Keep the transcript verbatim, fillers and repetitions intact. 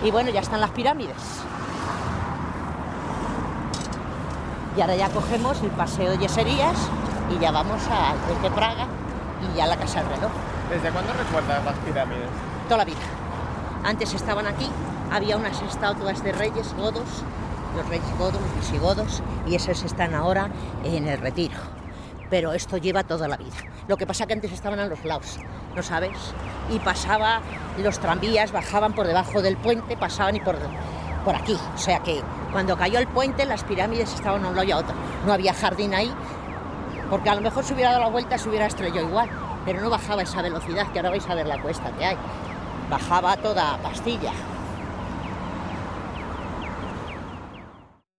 Y bueno, ya están las pirámides. Y ahora ya cogemos el paseo de Yeserías y ya vamos al Puente Praga y ya a la Casa del Reloj. ¿Desde cuándo recuerdas las pirámides? Toda la vida. Antes estaban aquí, había unas estatuas de reyes godos, los reyes godos, los visigodos, y esos están ahora en el Retiro. Pero esto lleva toda la vida. Lo que pasa que antes estaban a los lados, ¿no sabes? Y pasaba, los tranvías bajaban por debajo del puente, pasaban y por, por aquí. O sea que cuando cayó el puente, las pirámides estaban a un lado y a otro. No había jardín ahí, porque a lo mejor se hubiera dado la vuelta, se hubiera estrellado igual. Pero no bajaba esa velocidad, que ahora vais a ver la cuesta que hay. Bajaba toda pastilla.